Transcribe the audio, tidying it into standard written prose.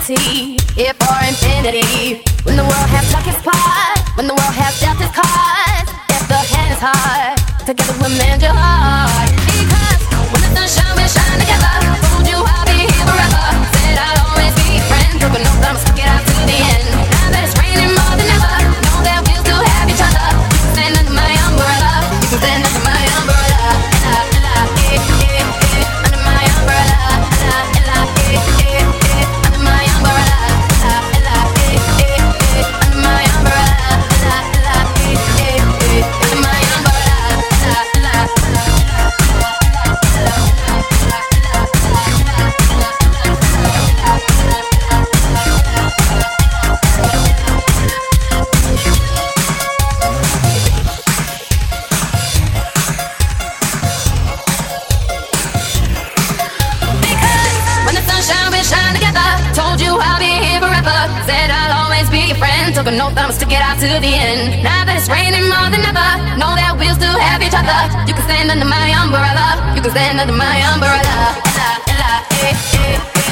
eternity, here for infinity. When the world has struck its part, when the world has dealt its cards, if the hand is hard, together we'll mend your heart. Because when the sun shines, we shine together. Told you I'll be here forever. Said I'll always be your friend. Took an oath, I'ma stick it out to the end. Now that it's raining more than ever, know that we'll still have each other. You can stand under my umbrella. You can stand under my umbrella. Under my umbrella. Under my umbrella. Under my umbrella. Under my Said I'll always be your friend. Took an oath, I'ma stick it out to the end. Now that it's raining more than ever, know that we'll still have each other. You can stand under my umbrella. You can stand under my umbrella.